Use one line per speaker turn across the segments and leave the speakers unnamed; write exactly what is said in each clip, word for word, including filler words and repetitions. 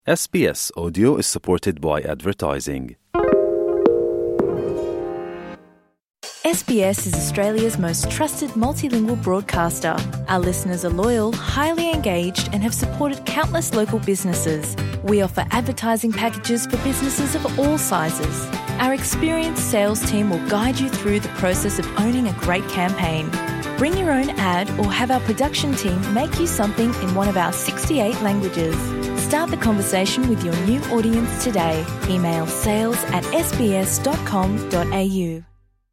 S B S Audio is supported by advertising.
S B S is Australia's most trusted multilingual broadcaster. Our listeners are loyal, highly engaged, and have supported countless local businesses. We offer advertising packages for businesses of all sizes. Our experienced sales team will guide you through the process of owning a great campaign. Bring your own ad or have our production team make you something in one of our sixty-eight languages. Start the conversation with your new audience today. Email sales at s b s dot com dot a u.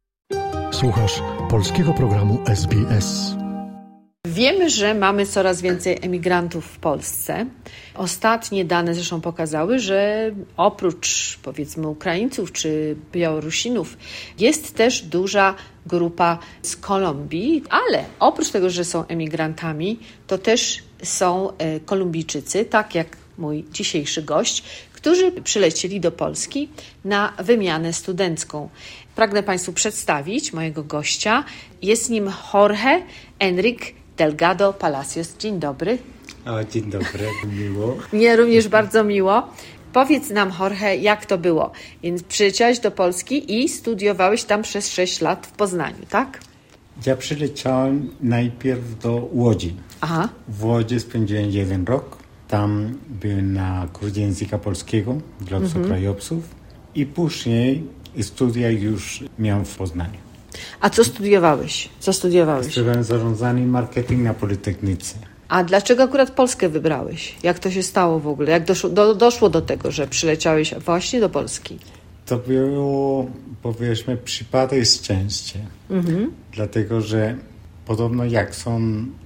Słuchasz polskiego programu S B S.
Wiemy, że mamy coraz więcej emigrantów w Polsce. Ostatnie dane zresztą pokazały, że oprócz powiedzmy Ukraińców czy Białorusinów jest też duża grupa z Kolumbii, ale oprócz tego, że są emigrantami, to też są Kolumbijczycy, tak jak mój dzisiejszy gość, którzy przylecieli do Polski na wymianę studencką. Pragnę Państwu przedstawić mojego gościa. Jest nim Jorge Enrique Delgado Palacios. Dzień dobry.
O, dzień dobry, miło.
Mnie również bardzo miło. Powiedz nam, Jorge, jak to było? Więc przyleciałeś do Polski i studiowałeś tam przez sześć lat w Poznaniu, tak?
Ja przyleciałem najpierw do Łodzi.
Aha.
W Łodzi spędziłem jeden rok. Tam byłem na kursie języka polskiego dla obcokrajowców i później studia już miałem w Poznaniu.
A co studiowałeś? Co studiowałeś?
Studiowałem zarządzanie i marketing na Politechnice.
A dlaczego akurat Polskę wybrałeś? Jak to się stało w ogóle? Jak doszło do, doszło do tego, że przyleciałeś właśnie do Polski?
To było, powiedzmy, przypadek szczęścia. Mhm. Dlatego, że podobno jak są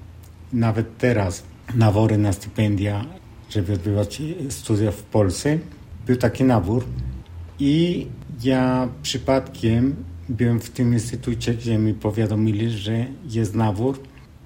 nawet teraz nabory na stypendia, żeby odbywać studia w Polsce, był taki nabór i ja przypadkiem byłem w tym instytucie, gdzie mi powiadomili, że jest nabór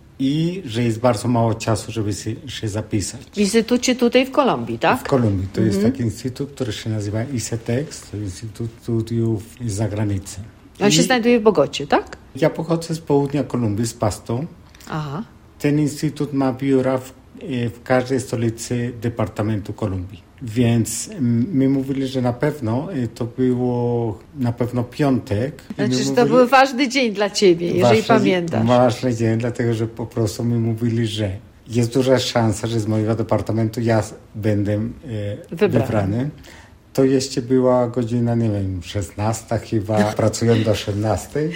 i że jest bardzo mało czasu, żeby się zapisać.
W instytucie tutaj w Kolumbii, tak?
W Kolumbii. To
mhm.
jest taki instytut, który się nazywa I C T E X, to jest Instytut Studiów z Zagranicy.
On I się znajduje w Bogocie, tak?
Ja pochodzę z południa Kolumbii, z Pasto.
Aha.
Ten instytut ma biura w, w każdej stolicy Departamentu Kolumbii. Więc my mówili, że na pewno to było na pewno piątek.
Znaczy, że
mówili,
to był ważny dzień dla ciebie, jeżeli
ważny,
pamiętasz.
Ważny dzień, dlatego że po prostu my mówili, że jest duża szansa, że z mojego departamentu ja będę e, wybrany. wybrany. To jeszcze była godzina, nie wiem, szesnasta chyba, pracuję do szesnastej,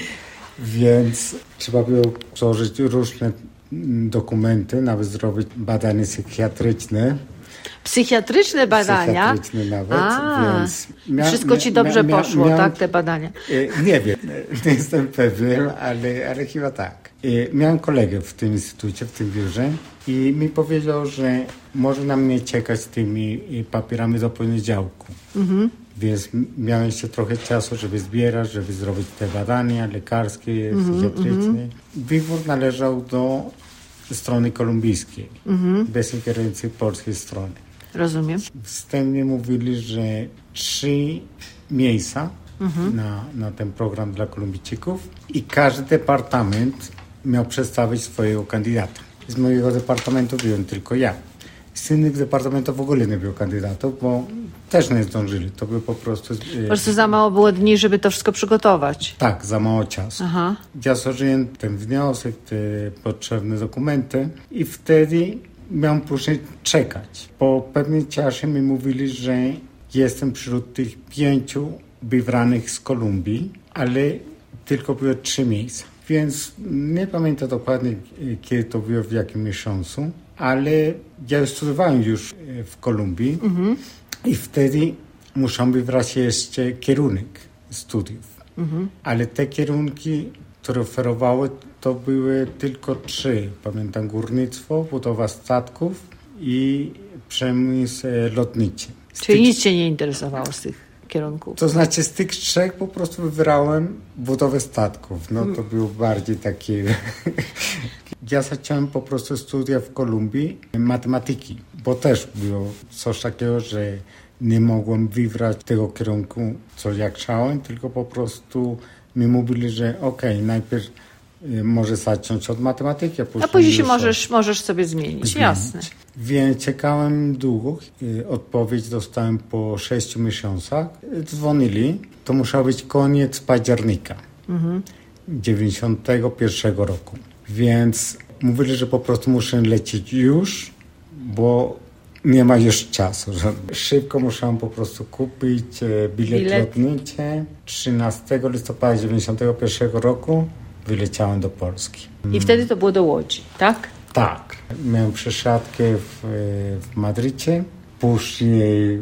więc trzeba było złożyć różne dokumenty, nawet zrobić badanie psychiatryczne.
Psychiatryczne badania?
Psychiatryczne nawet,
A,
więc... Mia,
wszystko ci dobrze mia, poszło, mia, tak, te badania?
Nie wiem, nie jestem pewien, ale, ale chyba tak. Miałem kolegę w tym instytucie, w tym biurze i mi powiedział, że może na mnie czekać z tymi papierami do poniedziałku. Mhm. Więc miałem jeszcze trochę czasu, żeby zbierać, żeby zrobić te badania lekarskie, mhm, psychiatryczne. Mhm. Wybór należał do strony kolumbijskiej, mhm. bez ingerencji polskiej strony.
Rozumiem.
Wstępnie mówili, że trzy miejsca mhm. na, na ten program dla Kolumbijczyków i każdy departament miał przedstawić swojego kandydata. Z mojego departamentu byłem tylko ja. Z innych departamentów w ogóle nie było kandydatów, bo też nie zdążyli. To był po prostu...
Po prostu za mało było dni, żeby to wszystko przygotować.
Tak, za mało czasu. Aha. Ja złożyłem ten wniosek, te potrzebne dokumenty i wtedy miałem później czekać. Po pewnym czasie mi mówili, że jestem wśród tych pięciu wybranych z Kolumbii, ale tylko były trzy miejsca. Więc nie pamiętam dokładnie, kiedy to było, w jakim miesiącu, ale ja studiowałem już w Kolumbii mhm. i wtedy muszę wybrać jeszcze kierunek studiów. Mhm. Ale te kierunki, które oferowały, to były tylko trzy. Pamiętam górnictwo, budowa statków i przemysł lotniczy. Z
Czyli
tych...
nic cię nie interesowało z tych kierunków?
To znaczy z tych trzech po prostu wybrałem budowę statków. No to było bardziej takie... Ja zacząłem po prostu studia w Kolumbii matematyki, bo też było coś takiego, że nie mogłem wybrać tego kierunku, co ja chciałem, tylko po prostu mi mówili, że okej, okay, najpierw może zacząć od matematyki, a później,
a później się
już
możesz, możesz sobie zmienić, zmienić. Jasne.
Więc czekałem długo. Odpowiedź dostałem po sześciu miesiącach. Dzwonili. To musiał być koniec października mhm. dziewięćdziesiątego pierwszego roku. Więc mówili, że po prostu muszę lecieć już, bo nie ma już czasu. Szybko musiałem po prostu kupić bilet, bilet. lotniczy. trzynastego listopada dziewięćdziesiątego pierwszego roku wyleciałem do Polski.
I wtedy to było do Łodzi, tak?
Tak. Miałem przesiadkę w, w Madrycie. Później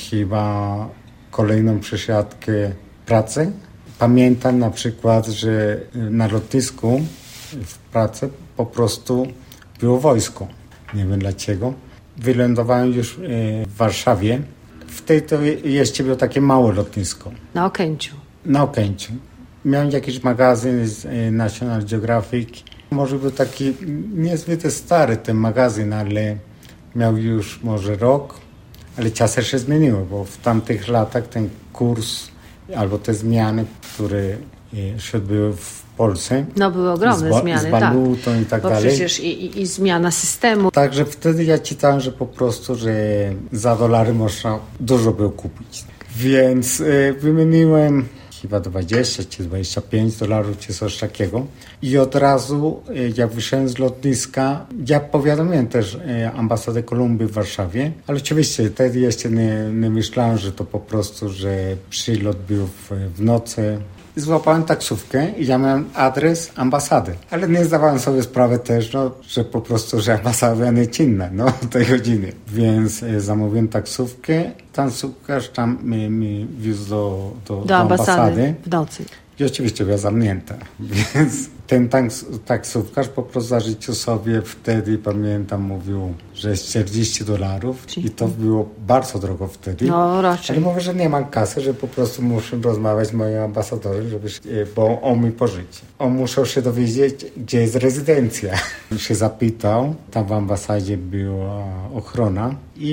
chyba kolejną przesiadkę pracy. Pamiętam na przykład, że na lotnisku w pracy po prostu było wojsko. Nie wiem dlaczego. Wylądowałem już w Warszawie. Wtedy to jeszcze było takie małe lotnisko.
Na Okęciu.
Na Okęciu. Miałem jakiś magazyn z National Geographic. Może był taki niezwykle stary ten magazyn, ale miał już może rok. Ale czasy się zmieniły, bo w tamtych latach ten kurs albo te zmiany, które się odbyły w Polsce.
No były ogromne
z,
zmiany,
z walutą
tak.
i tak
bo
dalej.
Bo przecież i, i, i zmiana systemu.
Także wtedy ja czytałem, że po prostu, że za dolary można dużo było kupić. Więc y, wymieniłem chyba dwadzieścia czy dwadzieścia pięć dolarów, czy coś takiego. I od razu, jak wyszedłem z lotniska, ja powiadomiłem też ambasadę Kolumbii w Warszawie, ale oczywiście wtedy jeszcze nie, nie myślałem, że to po prostu, że przylot był w, w nocy. Złapałem taksówkę i ja miałem adres ambasady, ale nie zdawałem sobie sprawy też, no, że po prostu, że ambasada nie czynna, no, w tej godzinie. Więc e, zamówiłem taksówkę, taksówkarz tam mi, mi wiózł do, do, do,
do ambasady,
ambasady
w nocy.
I oczywiście była zamknięta, więc ten taks, taksówkarz po prostu zażyczył sobie wtedy, pamiętam, mówił, że jest czterdzieści dolarów i to było bardzo drogo wtedy.
No raczej.
Ale mówię, że nie mam kasy, że po prostu muszę rozmawiać z moim ambasadorem, żeby, bo on mi pożyczy. On musiał się dowiedzieć, gdzie jest rezydencja. się zapytał, tam w ambasadzie była ochrona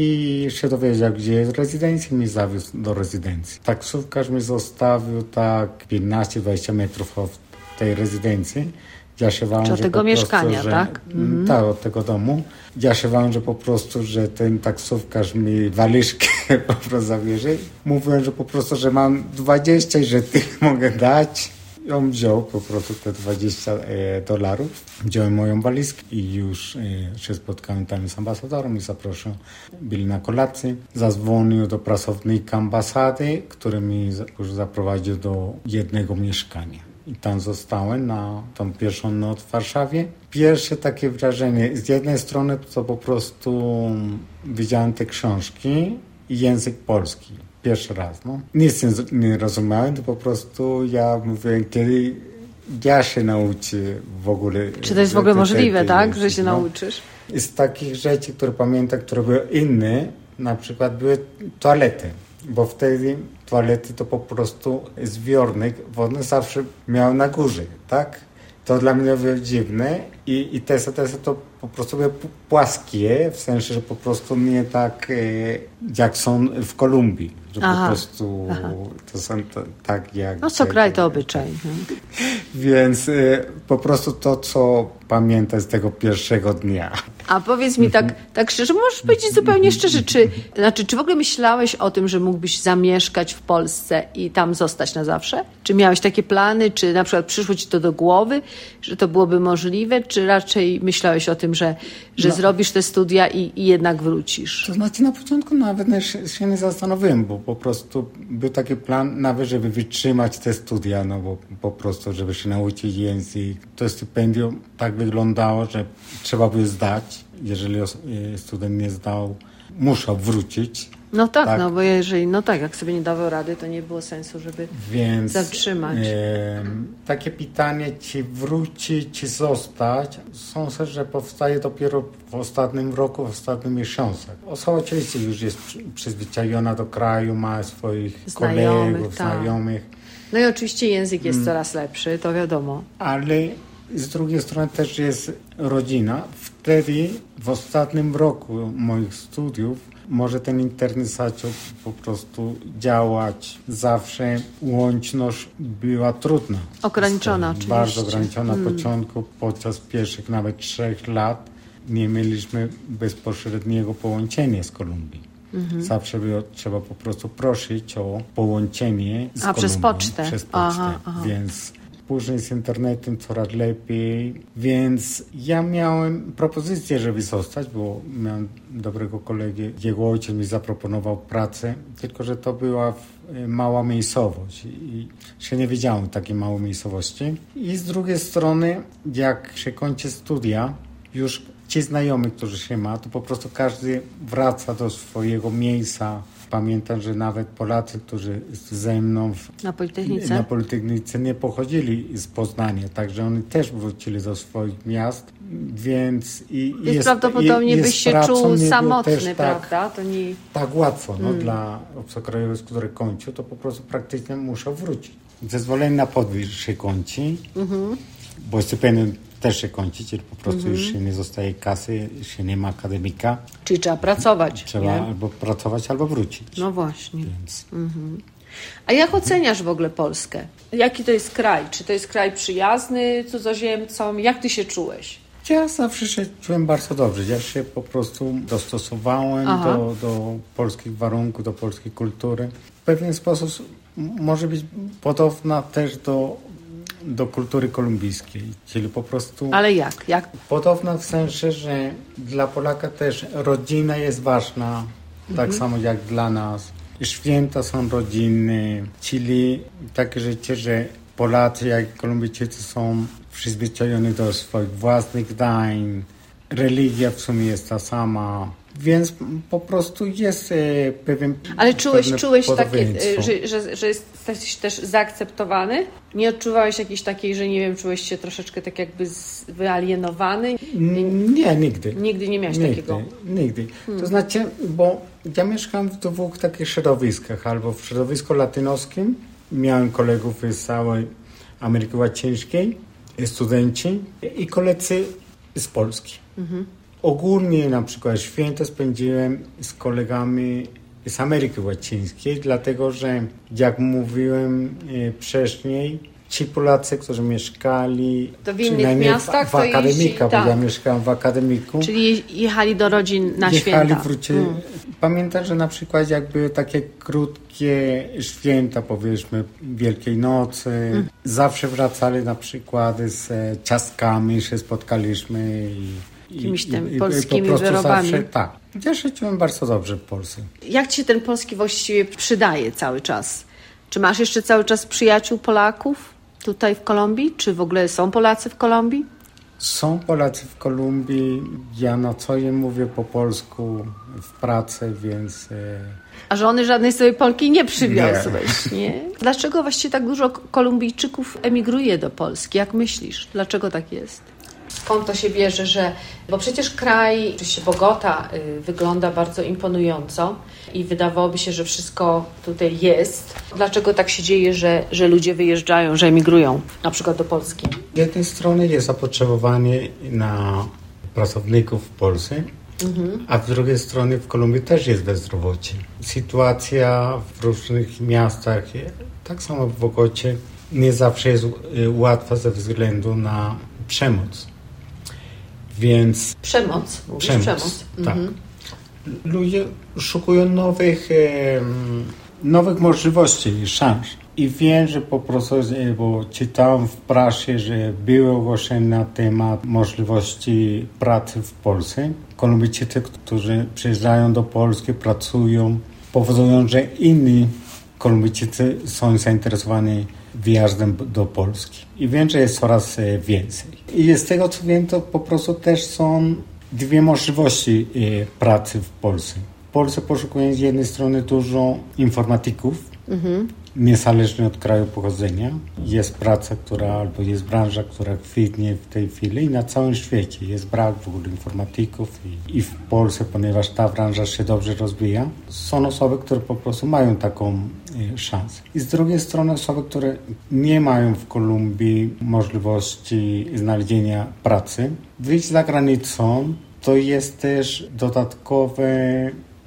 i się dowiedział, gdzie jest rezydencja i mnie zawiózł do rezydencji. Taksówkarz mi zostawił tak piętnaście dwadzieścia metrów od tej rezydencji. Ja się wałem,
od
że
tego
po
mieszkania,
prostu, że,
tak? Mhm.
Tak, od tego domu. Ja się wałem, że po prostu, że ten taksówkarz mi walizkę po prostu zawiezie. Mówiłem, że po prostu, że mam dwadzieścia i że tych mogę dać. I on wziął po prostu te dwadzieścia dolarów. Wziąłem moją walizkę i już e, się spotkałem tam z ambasadorem i zaprosił. Byli na kolację. Zadzwonił do pracownika ambasady, który mi już zaprowadził do jednego mieszkania. I tam zostałem na tą pierwszą noc w Warszawie. Pierwsze takie wrażenie, z jednej strony to po prostu widziałem te książki i język polski. Pierwszy raz, no. Nic nie, nie rozumiałem, to po prostu ja mówiłem, kiedy ja się nauczę w ogóle.
Czy to jest w ogóle
te,
możliwe,
te, te
tak,
języki,
że się
no.
nauczysz?
Z takich rzeczy, które pamiętam, które były inne, na przykład były toalety. Bo wtedy toalety to po prostu zbiornik wodny zawsze miał na górze, tak? To dla mnie było dziwne i, i te tesy to po prostu były płaskie, w sensie, że po prostu nie tak e, jak są w Kolumbii, że aha, po prostu aha. to są to, tak jak...
No co kraj to obyczaj. No.
Więc e, po prostu to, co pamiętam z tego pierwszego dnia.
A powiedz mi tak, tak szczerze, możesz powiedzieć zupełnie szczerze, czy, znaczy, czy w ogóle myślałeś o tym, że mógłbyś zamieszkać w Polsce i tam zostać na zawsze? Czy miałeś takie plany, czy na przykład przyszło ci to do głowy, że to byłoby możliwe, czy raczej myślałeś o tym, że, że no. zrobisz te studia i, i jednak wrócisz? To
znaczy na początku nawet nie, się nie zastanowiłem, bo po prostu był taki plan nawet, żeby wytrzymać te studia, no bo po prostu, żeby się nauczyć język. To stypendium tak wyglądało, że trzeba by zdać. Jeżeli student nie zdał, musiał wrócić.
No tak, tak, no bo jeżeli, no tak, jak sobie nie dawał rady, to nie było sensu, żeby
Więc,
zatrzymać.
E, takie pytanie, czy wrócić, czy zostać, sądzę, że powstaje dopiero w ostatnim roku, w ostatnich miesiącach. Osoba oczywiście już jest przyzwyczajona do kraju, ma swoich znajomych, kolegów, tak. znajomych.
No i oczywiście język jest hmm. coraz lepszy, to wiadomo.
Ale z drugiej strony też jest rodzina. Wtedy w ostatnim roku moich studiów może ten internet zaczął po prostu działać. Zawsze łączność była trudna.
Ograniczona oczywiście.
Bardzo ograniczona na
hmm.
początku, podczas pierwszych nawet trzech lat nie mieliśmy bezpośredniego połączenia z Kolumbii. Mhm. Zawsze było trzeba po prostu prosić o połączenie z
A,
Kolumbią.
przez pocztę.
Przez pocztę,
aha, aha.
Więc później z internetem coraz lepiej, więc ja miałem propozycję, żeby zostać, bo miałem dobrego kolegę, jego ojciec mi zaproponował pracę, tylko że to była mała miejscowość i się nie wiedziałem takiej małej miejscowości. I z drugiej strony, jak się kończy studia, już ci znajomi, którzy się ma, to po prostu każdy wraca do swojego miejsca. Pamiętam, że nawet Polacy, którzy ze mną w,
na Politechnice?
na Politechnice nie pochodzili z Poznania, także oni też wrócili do swoich miast, więc i
jest,
jest
prawdopodobnie
i,
byś się czuł samotny,
tak,
prawda? To nie...
Tak łatwo, no,
hmm.
dla obcokrajowych, które kończą, to po prostu praktycznie muszą wrócić. Zezwolenie na podwyż się kończy, mm-hmm. bo stypendium też się kończy, czyli po prostu mm-hmm. już się nie zostaje kasy, się nie ma akademika.
Czyli trzeba pracować.
Trzeba
nie?
albo pracować, albo wrócić.
No właśnie.
Więc.
Mm-hmm. A jak oceniasz w ogóle Polskę? Jaki to jest kraj? Czy to jest kraj przyjazny cudzoziemcom? Jak ty się czułeś?
Ja zawsze się czułem bardzo dobrze. Ja się po prostu dostosowałem do, do polskich warunków, do polskiej kultury. W pewien sposób może być podobna też do, do kultury kolumbijskiej, czyli po prostu...
Ale jak? jak?
Podobna w sensie, że dla Polaka też rodzina jest ważna, mhm. tak samo jak dla nas. Święta są rodzinne, czyli takie rzeczy, że Polacy jak i Kolumbijczycy są przyzwyczajeni do swoich własnych dań. Religia w sumie jest ta sama, więc po prostu jest e, pewien...
Ale czułeś, czułeś takie, że, że, że jesteś też zaakceptowany? Nie odczuwałeś jakiejś takiej, że nie wiem, czułeś się troszeczkę tak jakby wyalienowany?
Nie, nigdy.
Nigdy nie miałeś
nigdy,
takiego?
Nigdy. Hmm. To znaczy, bo ja mieszkam w dwóch takich środowiskach, albo w środowisku latynoskim, miałem kolegów z całej Ameryki Łacińskiej, studenci i koledzy z Polski. Mhm. Ogólnie na przykład święta spędziłem z kolegami z Ameryki Łacińskiej, dlatego że jak mówiłem wcześniej, ci Polacy, którzy mieszkali
to w innych miastach,
w, w akademika, bo tak. ja mieszkałem w akademiku.
Czyli jechali do rodzin na
jechali,
święta.
Wrócili. Hmm. Pamiętam, że na przykład jak były takie krótkie święta, powiedzmy Wielkiej Nocy, hmm. zawsze wracali na przykład z ciastkami, się spotkaliśmy i
jakimiś
tam
polskimi wyrobami.
Zawsze, tak. Ja się czułem bardzo dobrze w Polsce.
Jak ci się ten polski właściwie przydaje cały czas? Czy masz jeszcze cały czas przyjaciół Polaków tutaj w Kolumbii? Czy w ogóle są Polacy w Kolumbii?
Są Polacy w Kolumbii. Ja na co dzień mówię po polsku w pracy, więc...
A żony żadnej sobie Polki nie przywiozłeś, nie. nie? Dlaczego właściwie tak dużo Kolumbijczyków emigruje do Polski? Jak myślisz? Dlaczego tak jest? Skąd to się bierze, że... Bo przecież kraj, oczywiście Bogota y, wygląda bardzo imponująco i wydawałoby się, że wszystko tutaj jest. Dlaczego tak się dzieje, że, że ludzie wyjeżdżają, że emigrują na przykład do Polski?
Z jednej strony jest zapotrzebowanie na pracowników w Polsce, mhm. a z drugiej strony w Kolumbii też jest bezrobocie. Sytuacja w różnych miastach, tak samo w Bogocie, nie zawsze jest łatwa ze względu na przemoc. Więc...
Przemoc? Mówisz
przemoc,
przemoc.
tak.
Mhm.
Ludzie szukają nowych, e, nowych możliwości i szans. I wiem, że po prostu, bo czytałem w prasie, że były ogłoszenia na temat możliwości pracy w Polsce. Kolumbijczycy, którzy przyjeżdżają do Polski, pracują, powodują, że inni Kolumbijczycy są zainteresowani wyjazdem do Polski. I wiem, że jest coraz więcej. I z tego, co wiem, to po prostu też są dwie możliwości pracy w Polsce. W Polsce poszukują z jednej strony dużo informatyków, mhm. niezależnie od kraju pochodzenia. Jest praca, która, albo jest branża, która kwitnie w tej chwili i na całym świecie jest brak w ogóle informatyków i, i w Polsce, ponieważ ta branża się dobrze rozwija, są osoby, które po prostu mają taką e, szansę. I z drugiej strony osoby, które nie mają w Kolumbii możliwości znalezienia pracy, wyjść za granicą to jest też dodatkowe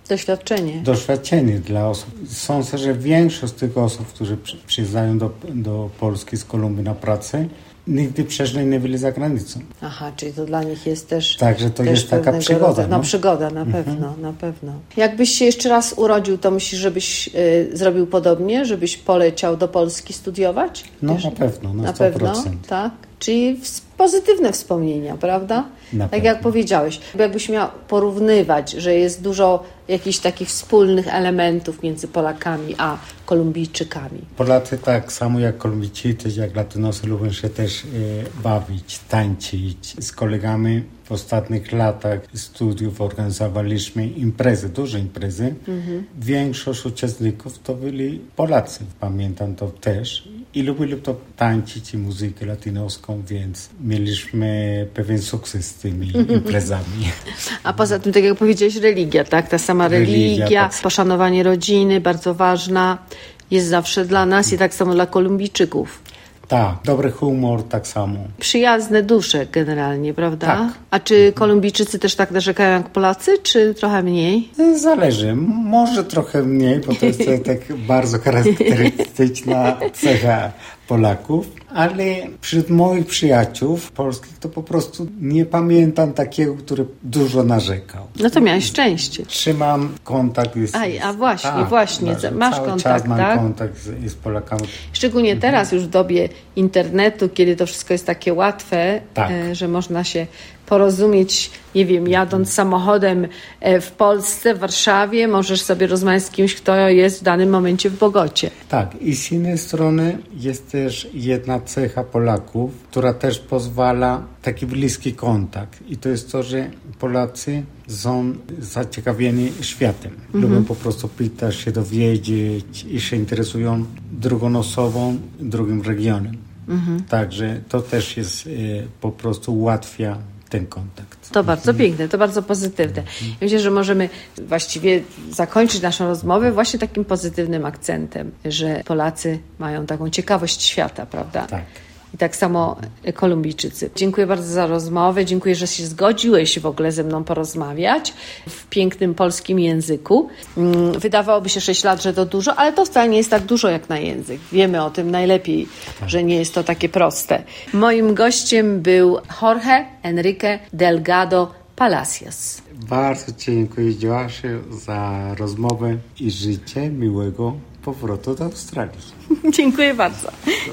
Doświadczenie.
Doświadczenie dla osób. Sądzę, że większość z tych osób, którzy przyjeżdżają do, do Polski z Kolumbii na pracę, nigdy wcześniej nie byli za granicą.
Aha, czyli to dla nich jest też...
Także to
też
jest taka przygoda.
Rodzaju, no,
no
przygoda, na
mhm.
pewno, na pewno. Jakbyś się jeszcze raz urodził, to myślisz, żebyś y, zrobił podobnie? Żebyś poleciał do Polski studiować?
No
Wiesz?
na pewno, na,
na
sto procent.
pewno, tak? Czyli pozytywne wspomnienia, prawda?
Na
tak
pewno.
Jak powiedziałeś. Jakbyś miał porównywać, że jest dużo jakichś takich wspólnych elementów między Polakami a Kolumbijczykami.
Polacy tak samo jak Kolumbijczycy, jak Latynosy lubią się też e, bawić, tańczyć. Z kolegami w ostatnich latach studiów organizowaliśmy imprezy, duże imprezy. Mhm. Większość uczestników to byli Polacy, pamiętam to też. I lubili to tańczyć i muzykę latynoską, więc mieliśmy pewien sukces z tymi imprezami.
A poza tym, tak jak powiedziałeś, religia, tak? Ta sama religia, religia tak. Poszanowanie rodziny, bardzo ważna, jest zawsze dla nas i tak samo dla Kolumbijczyków.
Tak, dobry humor tak samo.
Przyjazne dusze generalnie, prawda?
Tak.
A czy Kolumbijczycy też tak narzekają jak Polacy, czy trochę mniej?
Zależy. Może trochę mniej, bo to jest tak bardzo charakterystyczna cecha Polaków, ale wśród moich przyjaciół polskich to po prostu nie pamiętam takiego, który dużo narzekał.
No to miałeś szczęście.
Trzymam kontakt z...
Aj, a właśnie,
a,
właśnie,
masz,
masz
cały
kontakt,
czas mam
tak?
kontakt z, z Polakami.
Szczególnie mhm. teraz już w dobie internetu, kiedy to wszystko jest takie łatwe,
tak.
e, że można się porozumieć, nie wiem, jadąc samochodem w Polsce, w Warszawie, możesz sobie rozmawiać z kimś, kto jest w danym momencie w Bogocie.
Tak, i z innej strony jest też jedna cecha Polaków, która też pozwala taki bliski kontakt. I to jest to, że Polacy są zaciekawieni światem. Mhm. Lubią po prostu pytać się, dowiedzieć i się interesują drugą osobą, drugim regionem. Mhm. Także to też jest e, po prostu ułatwia ten kontakt.
To bardzo piękne, to bardzo pozytywne. Myślę, że możemy właściwie zakończyć naszą rozmowę właśnie takim pozytywnym akcentem, że Polacy mają taką ciekawość świata, prawda?
Tak.
I tak samo Kolumbijczycy. Dziękuję bardzo za rozmowę. Dziękuję, że się zgodziłeś w ogóle ze mną porozmawiać w pięknym polskim języku. Wydawałoby się sześć lat, że to dużo, ale to wcale nie jest tak dużo jak na język. Wiemy o tym najlepiej, tak. że nie jest to takie proste. Moim gościem był Jorge Enrique Delgado Palacios.
Bardzo dziękuję, Joasiu, za rozmowę i życzę miłego powrotu do Australii.
Dziękuję bardzo.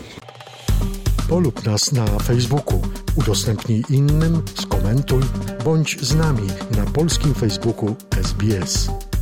Polub nas na Facebooku, udostępnij innym, skomentuj, bądź z nami na polskim Facebooku S B S.